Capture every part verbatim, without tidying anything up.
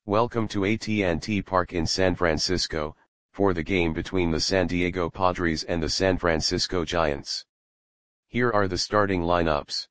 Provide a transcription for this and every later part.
Welcome to A T and T Park in San Francisco, for the game between the San Diego Padres and the San Francisco Giants. Here are the starting lineups.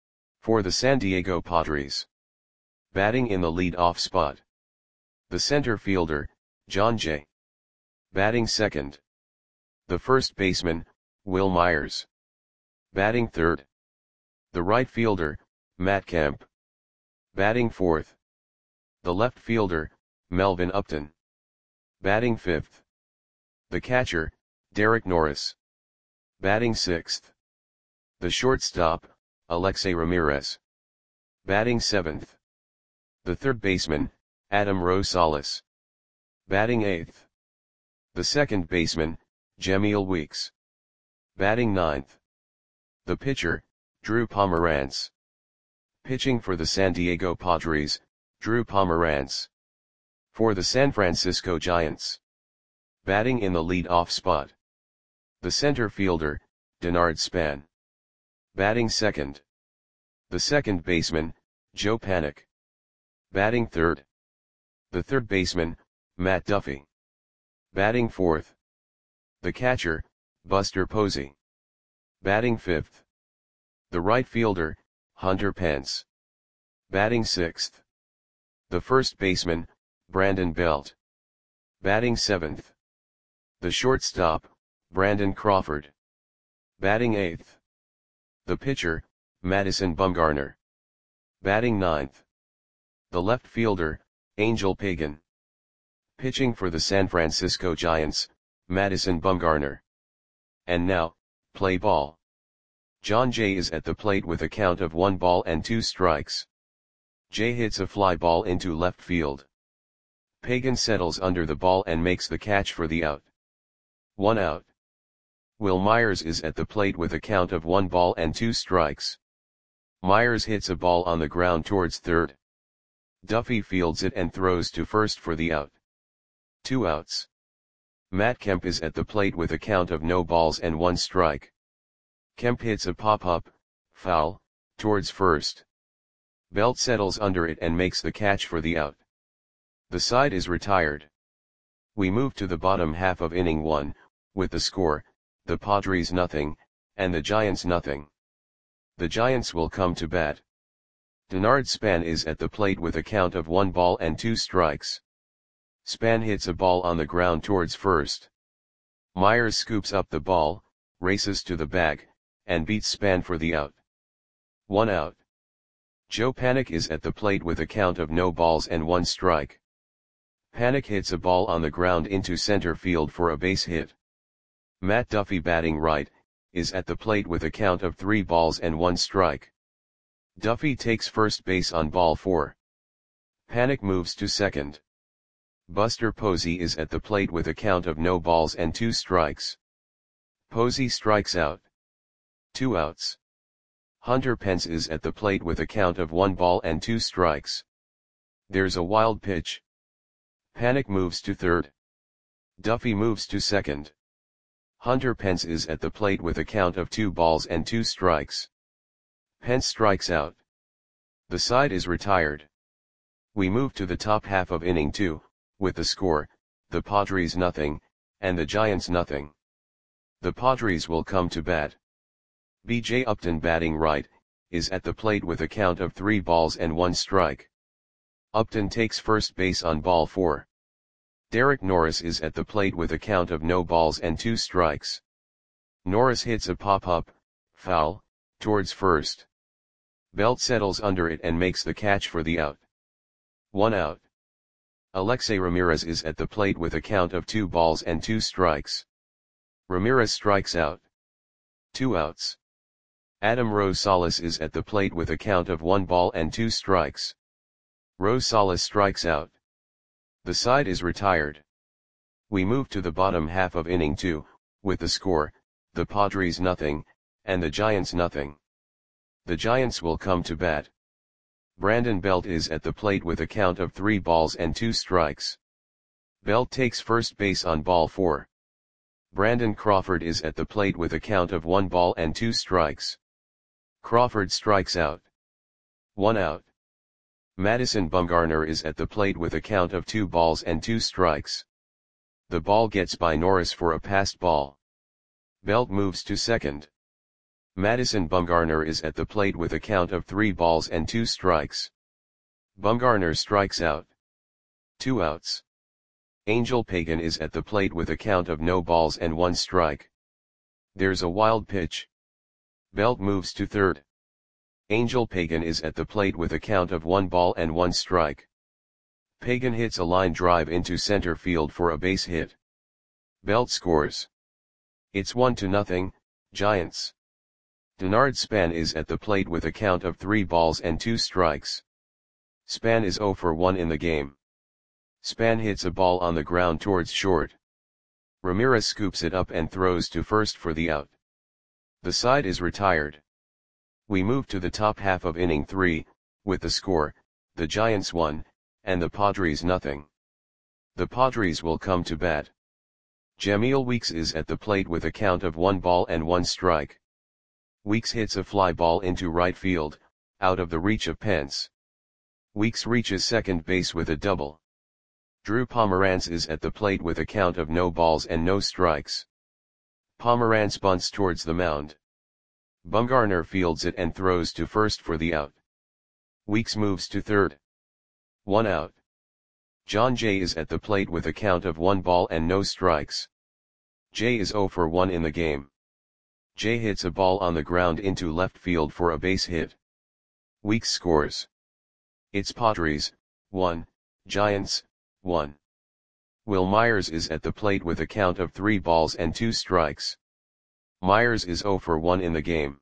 For the San Diego Padres. Batting in the lead-off spot. The center fielder, Jon Jay. Batting second. The first baseman, Wil Myers. Batting third. The right fielder, Matt Kemp. Batting fourth. The left fielder, Melvin Upton. Batting fifth. The catcher, Derek Norris. Batting sixth. The shortstop, Alexei Ramirez. Batting seventh. The third baseman, Adam Rosales. Batting eighth. The second baseman, Jemile Weeks. Batting ninth. The pitcher, Drew Pomeranz. Pitching for the San Diego Padres, Drew Pomeranz. For the San Francisco Giants. Batting in the lead-off spot. The center fielder, Denard Span. Batting second. The second baseman, Joe Panik. Batting third. The third baseman, Matt Duffy. Batting fourth. The catcher, Buster Posey. Batting fifth. The right fielder, Hunter Pence. Batting sixth. The first baseman, Brandon Belt. Batting seventh. The shortstop, Brandon Crawford. Batting eighth. The pitcher, Madison Bumgarner. Batting ninth. The left fielder, Angel Pagan. Pitching for the San Francisco Giants, Madison Bumgarner. And now, play ball. Jon Jay is at the plate with a count of one ball and two strikes. Jay hits a fly ball into left field. Pagan settles under the ball and makes the catch for the out. One out. Wil Myers is at the plate with a count of one ball and two strikes. Myers hits a ball on the ground towards third. Duffy fields it and throws to first for the out. Two outs. Matt Kemp is at the plate with a count of no balls and one strike. Kemp hits a pop-up, foul, towards first. Belt settles under it and makes the catch for the out. The side is retired. We move to the bottom half of inning one, with the score, the Padres nothing, and the Giants nothing. The Giants will come to bat. Denard Span is at the plate with a count of one ball and two strikes. Span hits a ball on the ground towards first. Myers scoops up the ball, races to the bag, and beats Span for the out. One out. Joe Panik is at the plate with a count of no balls and one strike. Panik hits a ball on the ground into center field for a base hit. Matt Duffy, batting right, is at the plate with a count of three balls and one strike. Duffy takes first base on ball four. Panik moves to second. Buster Posey is at the plate with a count of no balls and two strikes. Posey strikes out. Two outs. Hunter Pence is at the plate with a count of one ball and two strikes. There's a wild pitch. Panik moves to third. Duffy moves to second. Hunter Pence is at the plate with a count of two balls and two strikes. Pence strikes out. The side is retired. We move to the top half of inning two, with the score, the Padres nothing, and the Giants nothing. The Padres will come to bat. B J Upton, batting right, is at the plate with a count of three balls and one strike. Upton takes first base on ball four. Derek Norris is at the plate with a count of no balls and two strikes. Norris hits a pop-up, foul, towards first. Belt settles under it and makes the catch for the out. One out. Alexei Ramirez is at the plate with a count of two balls and two strikes. Ramirez strikes out. Two outs. Adam Rosales is at the plate with a count of one ball and two strikes. Rosales strikes out. The side is retired. We move to the bottom half of inning two, with the score, the Padres nothing, and the Giants nothing. The Giants will come to bat. Brandon Belt is at the plate with a count of three balls and two strikes. Belt takes first base on ball four. Brandon Crawford is at the plate with a count of one ball and two strikes. Crawford strikes out. One out. Madison Bumgarner is at the plate with a count of two balls and two strikes. The ball gets by Norris for a passed ball. Belt moves to second. Madison Bumgarner is at the plate with a count of three balls and two strikes. Bumgarner strikes out. Two outs. Angel Pagan is at the plate with a count of no balls and one strike. There's a wild pitch. Belt moves to third. Angel Pagan is at the plate with a count of one ball and one strike. Pagan hits a line drive into center field for a base hit. Belt scores. It's one to nothing, Giants. Denard Span is at the plate with a count of three balls and two strikes. Span is zero for one in the game. Span hits a ball on the ground towards short. Ramirez scoops it up and throws to first for the out. The side is retired. We move to the top half of inning three, with the score, the Giants one, and the Padres nothing. The Padres will come to bat. Jamil Weeks is at the plate with a count of one ball and one strike. Weeks hits a fly ball into right field, out of the reach of Pence. Weeks reaches second base with a double. Drew Pomeranz is at the plate with a count of no balls and no strikes. Pomeranz bunts towards the mound. Bumgarner fields it and throws to first for the out. Weeks moves to third. One out. John Jay is at the plate with a count of one ball and no strikes. Jay is zero for one in the game. Jay hits a ball on the ground into left field for a base hit. Weeks scores. It's Padres, one, Giants, one. Will Myers is at the plate with a count of three balls and two strikes. Myers is zero for one in the game.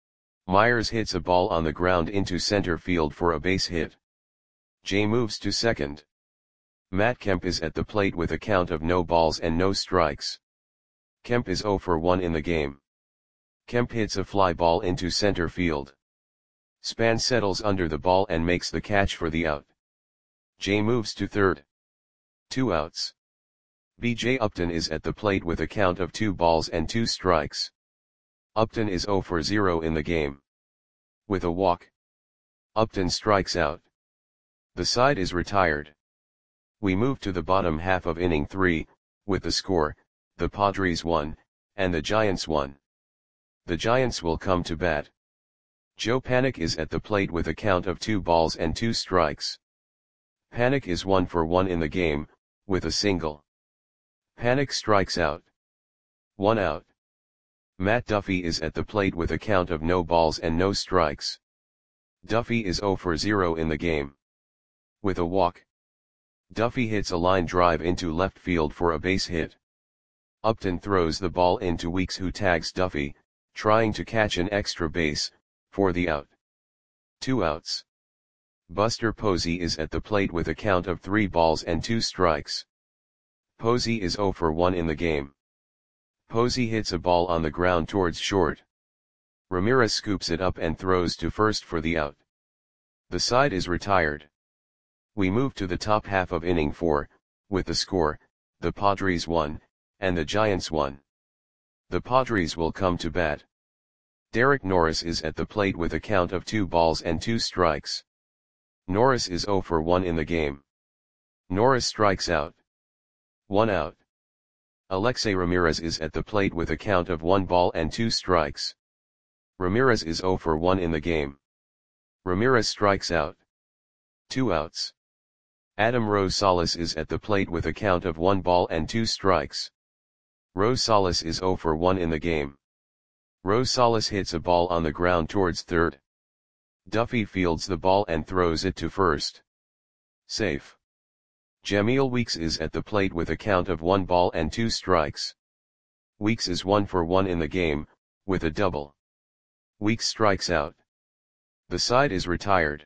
Myers hits a ball on the ground into center field for a base hit. Jay moves to second. Matt Kemp is at the plate with a count of no balls and no strikes. Kemp is zero for one in the game. Kemp hits a fly ball into center field. Span settles under the ball and makes the catch for the out. Jay moves to third. Two outs. B J Upton is at the plate with a count of two balls and two strikes. Upton is zero for zero in the game. With a walk, Upton strikes out. The side is retired. We move to the bottom half of inning three, with the score, the Padres one, and the Giants one. The Giants will come to bat. Joe Panik is at the plate with a count of two balls and two strikes. Panik is one for one in the game, with a single. Panik strikes out. One out. Matt Duffy is at the plate with a count of no balls and no strikes. Duffy is zero for zero in the game. With a walk, Duffy hits a line drive into left field for a base hit. Upton throws the ball into Weeks, who tags Duffy, trying to catch an extra base, for the out. Two outs. Buster Posey is at the plate with a count of three balls and two strikes. Posey is zero for one in the game. Posey hits a ball on the ground towards short. Ramirez scoops it up and throws to first for the out. The side is retired. We move to the top half of inning four, with the score, the Padres one, and the Giants one. The Padres will come to bat. Derek Norris is at the plate with a count of two balls and two strikes. Norris is zero for one in the game. Norris strikes out. One out. Alexei Ramirez is at the plate with a count of one ball and two strikes. Ramirez is zero for one in the game. Ramirez strikes out. Two outs. Adam Rosales is at the plate with a count of one ball and two strikes. Rosales is zero for one in the game. Rosales hits a ball on the ground towards third. Duffy fields the ball and throws it to first. Safe. Jamil Weeks is at the plate with a count of one ball and two strikes. Weeks is one for one in the game, with a double. Weeks strikes out. The side is retired.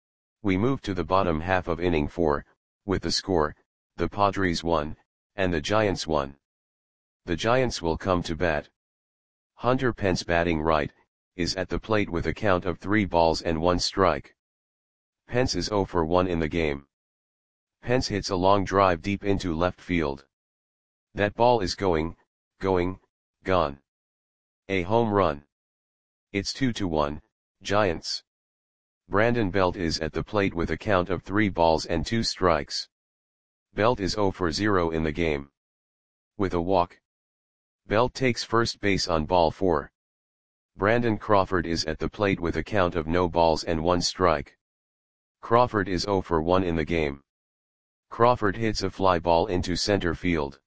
We move to the bottom half of inning four, with the score, the Padres one, and the Giants one. The Giants will come to bat. Hunter Pence, batting right, is at the plate with a count of three balls and one strike. Pence is zero for one in the game. Pence hits a long drive deep into left field. That ball is going, going, gone. A home run. It's two to one, Giants. Brandon Belt is at the plate with a count of three balls and two strikes. Belt is zero for zero in the game. With a walk, Belt takes first base on ball four. Brandon Crawford is at the plate with a count of no balls and one strike. Crawford is zero for one in the game. Crawford hits a fly ball into center field.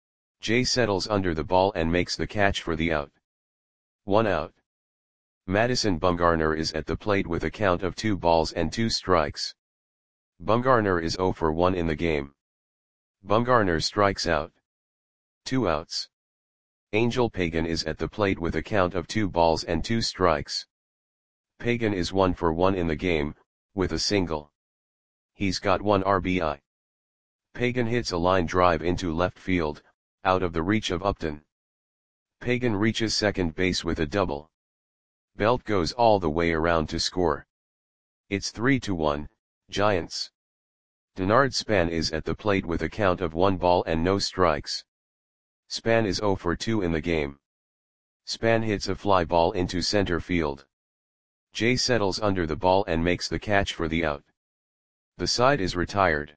Jay settles under the ball and makes the catch for the out. One out. Madison Bumgarner is at the plate with a count of two balls and two strikes. Bumgarner is zero for one in the game. Bumgarner strikes out. Two outs. Angel Pagan is at the plate with a count of two balls and two strikes. Pagan is one for one in the game, with a single. He's got one R B I. Pagan hits a line drive into left field, out of the reach of Upton. Pagan reaches second base with a double. Belt goes all the way around to score. It's three to one, Giants. Denard Span is at the plate with a count of one ball and no strikes. Span is zero for two in the game. Span hits a fly ball into center field. Jay settles under the ball and makes the catch for the out. The side is retired.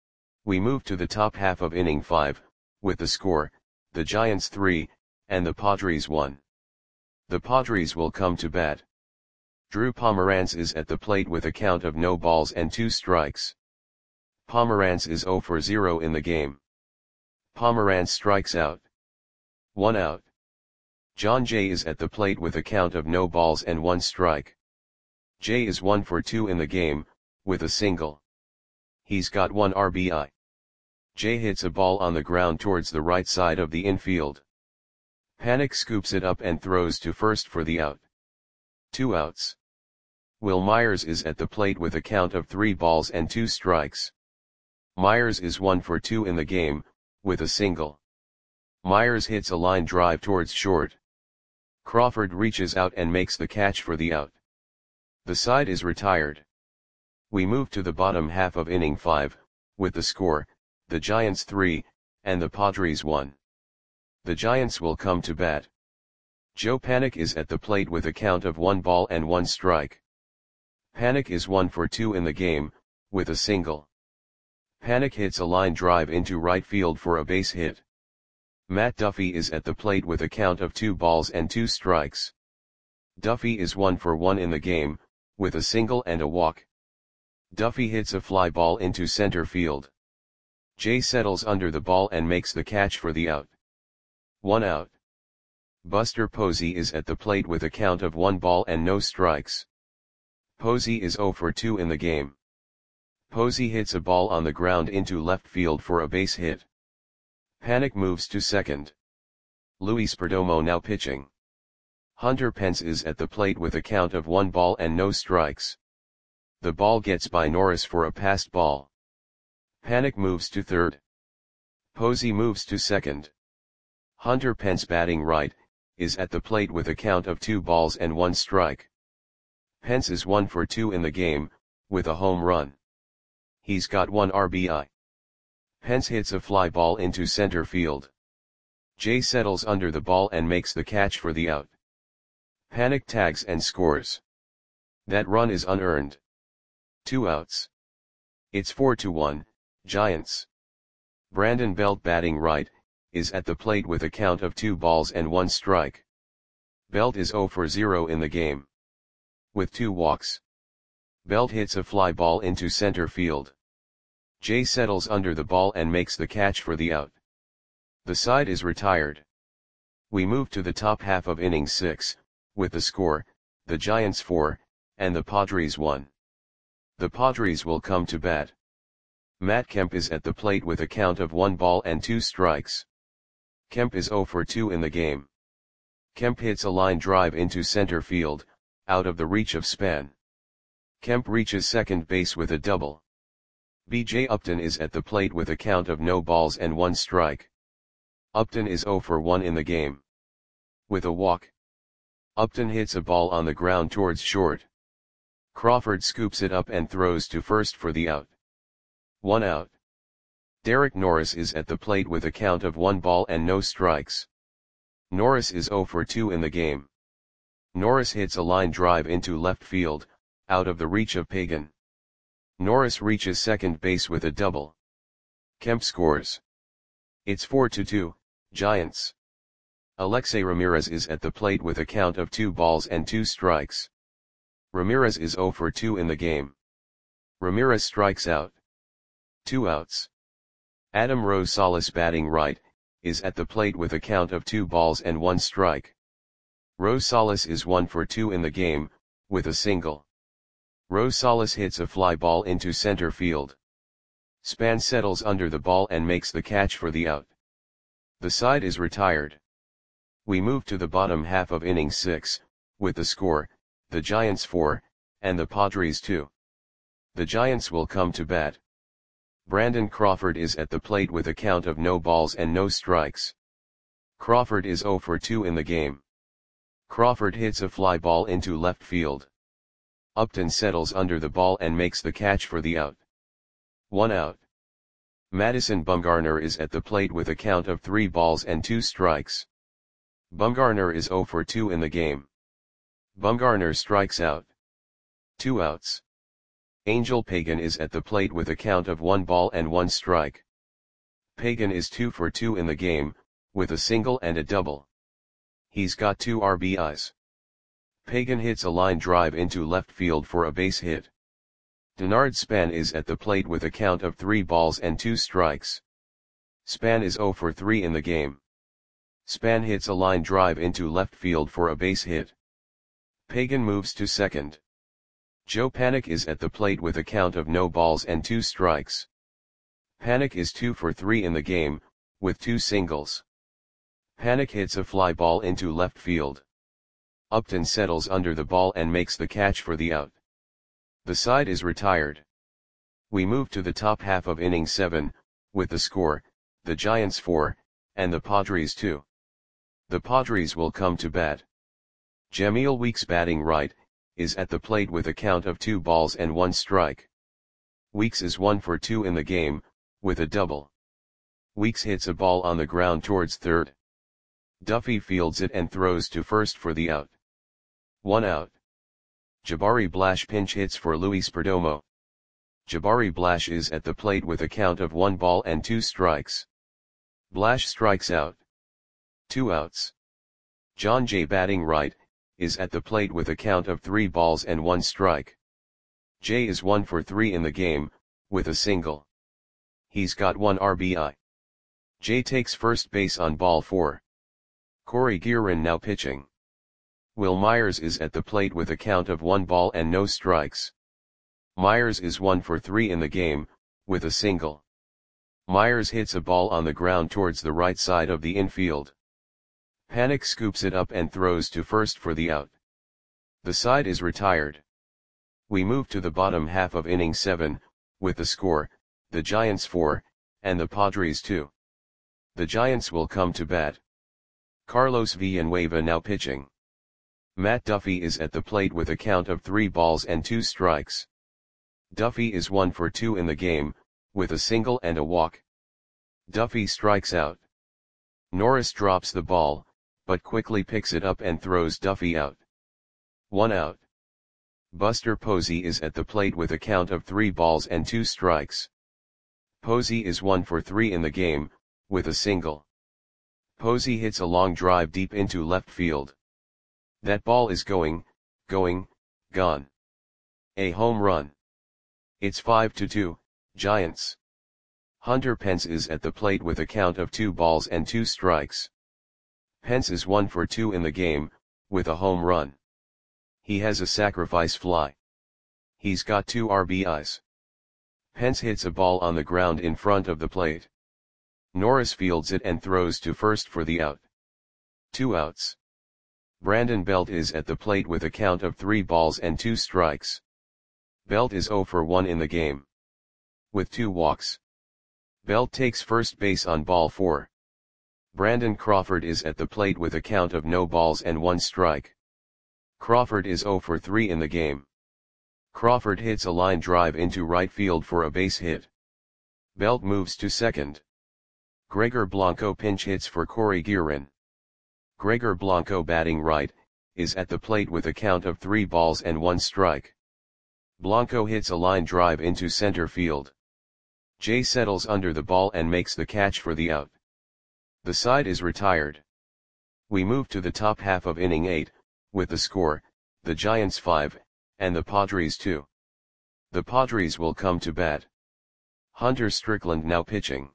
We move to the top half of inning five, with the score, the Giants three, and the Padres one. The Padres will come to bat. Drew Pomeranz is at the plate with a count of no balls and two strikes. Pomeranz is zero for zero in the game. Pomeranz strikes out. One out. John Jay is at the plate with a count of no balls and one strike. Jay is one for two in the game, with a single. He's got one R B I. Jay hits a ball on the ground towards the right side of the infield. Panik scoops it up and throws to first for the out. Two outs. Will Myers is at the plate with a count of three balls and two strikes. Myers is one for two in the game, with a single. Myers hits a line drive towards short. Crawford reaches out and makes the catch for the out. The side is retired. We move to the bottom half of inning five, with the score, the Giants three, and the Padres one. The Giants will come to bat. Joe Panik is at the plate with a count of one ball and one strike. Panik is one for two in the game, with a single. Panik hits a line drive into right field for a base hit. Matt Duffy is at the plate with a count of two balls and two strikes. Duffy is one for one in the game, with a single and a walk. Duffy hits a fly ball into center field. Jay settles under the ball and makes the catch for the out. One out. Buster Posey is at the plate with a count of one ball and no strikes. Posey is zero for two in the game. Posey hits a ball on the ground into left field for a base hit. Panik moves to second. Luis Perdomo now pitching. Hunter Pence is at the plate with a count of one ball and no strikes. The ball gets by Norris for a passed ball. Panik moves to third. Posey moves to second. Hunter Pence batting right, is at the plate with a count of two balls and one strike. Pence is one for two in the game, with a home run. He's got one R B I. Pence hits a fly ball into center field. Jay settles under the ball and makes the catch for the out. Panik tags and scores. That run is unearned. Two outs. It's four to one, Giants. Brandon Belt batting right, is at the plate with a count of two balls and one strike. Belt is zero for zero in the game. With two walks. Belt hits a fly ball into center field. Jay settles under the ball and makes the catch for the out. The side is retired. We move to the top half of inning six, with the score, the Giants four, and the Padres one. The Padres will come to bat. Matt Kemp is at the plate with a count of one ball and two strikes. Kemp is zero for two in the game. Kemp hits a line drive into center field, out of the reach of Span. Kemp reaches second base with a double. B J Upton is at the plate with a count of no balls and one strike. Upton is zero for one in the game. With a walk. Upton hits a ball on the ground towards short. Crawford scoops it up and throws to first for the out. One out. Derek Norris is at the plate with a count of one ball and no strikes. Norris is zero for two in the game. Norris hits a line drive into left field, out of the reach of Pagan. Norris reaches second base with a double. Kemp scores. It's four to two, Giants. Alexei Ramirez is at the plate with a count of two balls and two strikes. Ramirez is zero for two in the game. Ramirez strikes out. Two outs. Adam Rosales, batting right, is at the plate with a count of two balls and one strike. Rosales is one for two in the game, with a single. Rosales hits a fly ball into center field. Span settles under the ball and makes the catch for the out. The side is retired. We move to the bottom half of inning six, with the score, the Giants four, and the Padres two. The Giants will come to bat. Brandon Crawford is at the plate with a count of no balls and no strikes. Crawford is zero for two in the game. Crawford hits a fly ball into left field. Upton settles under the ball and makes the catch for the out. One out. Madison Bumgarner is at the plate with a count of three balls and two strikes. Bumgarner is zero for two in the game. Bumgarner strikes out. Two outs. Angel Pagan is at the plate with a count of one ball and one strike. Pagan is two for two in the game, with a single and a double. He's got two R B Is. Pagan hits a line drive into left field for a base hit. Denard Span is at the plate with a count of three balls and two strikes. Span is zero for three in the game. Span hits a line drive into left field for a base hit. Pagan moves to second. Joe Panik is at the plate with a count of no balls and two strikes. Panik is two for three in the game, with two singles. Panik hits a fly ball into left field. Upton settles under the ball and makes the catch for the out. The side is retired. We move to the top half of inning seven, with the score, the Giants four, and the Padres two. The Padres will come to bat. Jamil Weeks, batting right, is at the plate with a count of two balls and one strike. Weeks is one for two in the game, with a double. Weeks hits a ball on the ground towards third. Duffy fields it and throws to first for the out. One out. Jabari Blash pinch hits for Luis Perdomo. Jabari Blash is at the plate with a count of one ball and two strikes. Blash strikes out. Two outs. John Jay, batting right, is at the plate with a count of three balls and one strike. Jay is one for three in the game, with a single. He's got one R B I. Jay takes first base on ball four. Corey Guerin now pitching. Will Myers is at the plate with a count of one ball and no strikes. Myers is one for three in the game, with a single. Myers hits a ball on the ground towards the right side of the infield. Panik scoops it up and throws to first for the out. The side is retired. We move to the bottom half of inning seven, with the score, the Giants four, and the Padres two. The Giants will come to bat. Carlos Villanueva now pitching. Matt Duffy is at the plate with a count of three balls and two strikes. Duffy is one for two in the game, with a single and a walk. Duffy strikes out. Norris drops the ball, but quickly picks it up and throws Duffy out. One out. Buster Posey is at the plate with a count of three balls and two strikes. Posey is one for three in the game, with a single. Posey hits a long drive deep into left field. That ball is going, going, gone. A home run. It's five to two, Giants. Hunter Pence is at the plate with a count of two balls and two strikes. Pence is one for two in the game, with a home run. He has a sacrifice fly. He's got two R B Is. Pence hits a ball on the ground in front of the plate. Norris fields it and throws to first for the out. Two outs. Brandon Belt is at the plate with a count of three balls and two strikes. Belt is zero for one in the game. With two walks. Belt takes first base on ball four. Brandon Crawford is at the plate with a count of no balls and one strike. Crawford is zero for three in the game. Crawford hits a line drive into right field for a base hit. Belt moves to second. Gregor Blanco pinch hits for Corey Guerin. Gregor Blanco, batting right, is at the plate with a count of three balls and one strike. Blanco hits a line drive into center field. Jay settles under the ball and makes the catch for the out. The side is retired. We move to the top half of inning eight, with the score, the Giants five, and the Padres two. The Padres will come to bat. Hunter Strickland now pitching.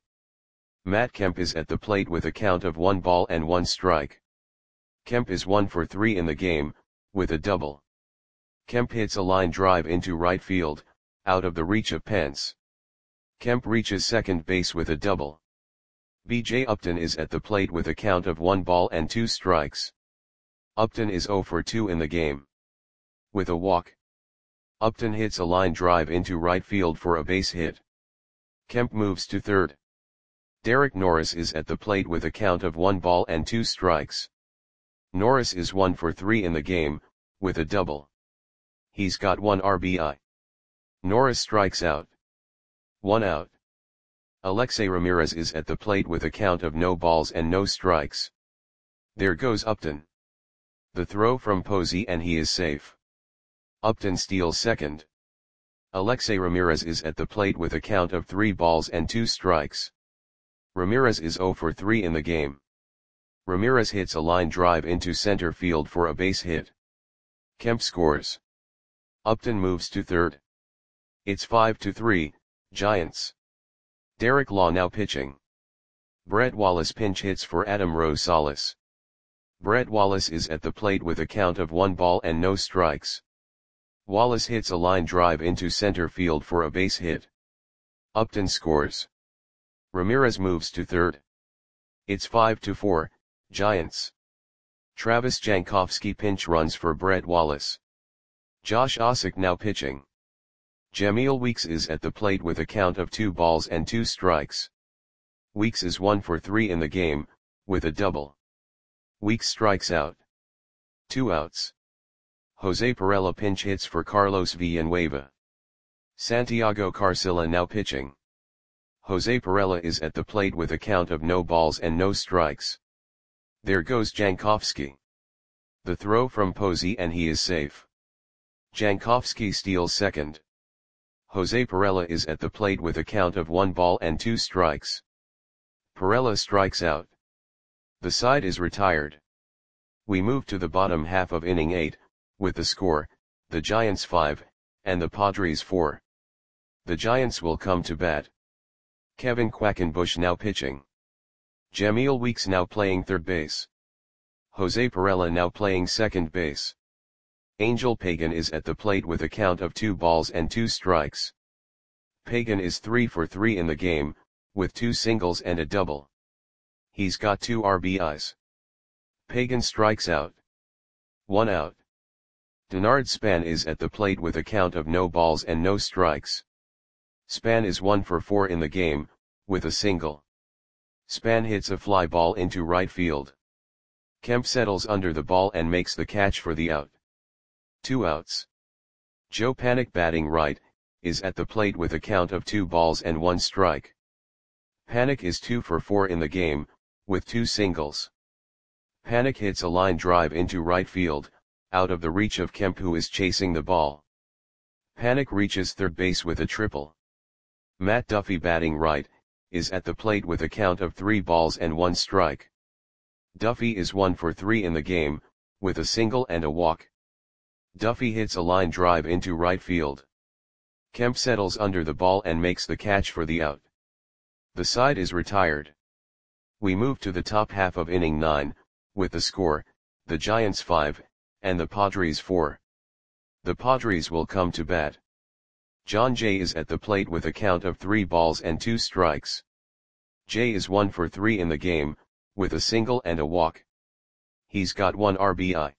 Matt Kemp is at the plate with a count of one ball and one strike. Kemp is one for three in the game, with a double. Kemp hits a line drive into right field, out of the reach of Pence. Kemp reaches second base with a double. B J Upton is at the plate with a count of one ball and two strikes. Upton is zero for two in the game. With a walk. Upton hits a line drive into right field for a base hit. Kemp moves to third. Derek Norris is at the plate with a count of one ball and two strikes. Norris is one for three in the game, with a double. He's got one R B I. Norris strikes out. One out. Alexei Ramirez is at the plate with a count of no balls and no strikes. There goes Upton. The throw from Posey and he is safe. Upton steals second. Alexei Ramirez is at the plate with a count of three balls and two strikes. Ramirez is zero for three in the game. Ramirez hits a line drive into center field for a base hit. Kemp scores. Upton moves to third. It's five to three, Giants. Derek Law now pitching. Brett Wallace pinch hits for Adam Rosales. Brett Wallace is at the plate with a count of one ball and no strikes. Wallace hits a line drive into center field for a base hit. Upton scores. Ramirez moves to third. It's five to four, Giants. Travis Jankowski pinch runs for Brett Wallace. Josh Ossock now pitching. Jamil Weeks is at the plate with a count of two balls and two strikes. Weeks is one for three in the game, with a double. Weeks strikes out. Two outs. Jose Perella pinch hits for Carlos Villanueva. Santiago Carcilla now pitching. Jose Perella is at the plate with a count of no balls and no strikes. There goes Jankowski. The throw from Posey and he is safe. Jankowski steals second. Jose Perella is at the plate with a count of one ball and two strikes. Perella strikes out. The side is retired. We move to the bottom half of inning eight, with the score, the Giants five, and the Padres four. The Giants will come to bat. Kevin Quackenbush now pitching. Jamil Weeks now playing third base. Jose Perella now playing second base. Angel Pagan is at the plate with a count of two balls and two strikes. Pagan is three for three in the game, with two singles and a double. He's got two R B Is. Pagan strikes out. One out. Denard Span is at the plate with a count of no balls and no strikes. Span is one for four in the game, with a single. Span hits a fly ball into right field. Kemp settles under the ball and makes the catch for the out. Two outs. Joe Panik batting right, is at the plate with a count of two balls and one strike. Panik is two for four in the game, with two singles. Panik hits a line drive into right field, out of the reach of Kemp who is chasing the ball. Panik reaches third base with a triple. Matt Duffy batting right, is at the plate with a count of three balls and one strike. Duffy is one for three in the game, with a single and a walk. Duffy hits a line drive into right field. Kemp settles under the ball and makes the catch for the out. The side is retired. We move to the top half of inning nine, with the score, the Giants five, and the Padres four. The Padres will come to bat. John Jay is at the plate with a count of three balls and two strikes. Jay is one for three in the game, with a single and a walk. He's got one R B I.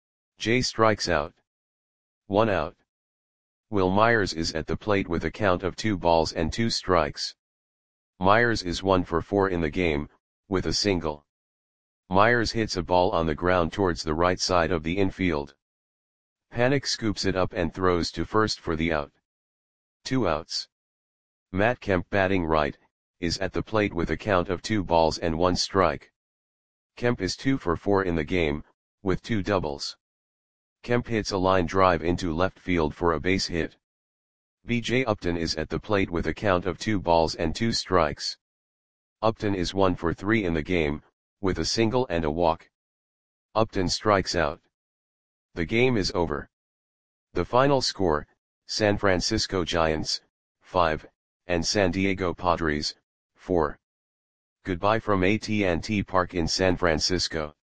Jay strikes out. One out. Will Myers is at the plate with a count of two balls and two strikes. Myers is one for four in the game, with a single. Myers hits a ball on the ground towards the right side of the infield. Panik scoops it up and throws to first for the out. Two outs. Matt Kemp batting right, is at the plate with a count of two balls and one strike. Kemp is two for four in the game, with two doubles. Kemp hits a line drive into left field for a base hit. B J Upton is at the plate with a count of two balls and two strikes. Upton is one for three in the game, with a single and a walk. Upton strikes out. The game is over. The final score, San Francisco Giants, five, and San Diego Padres, four. Goodbye from A T and T Park in San Francisco.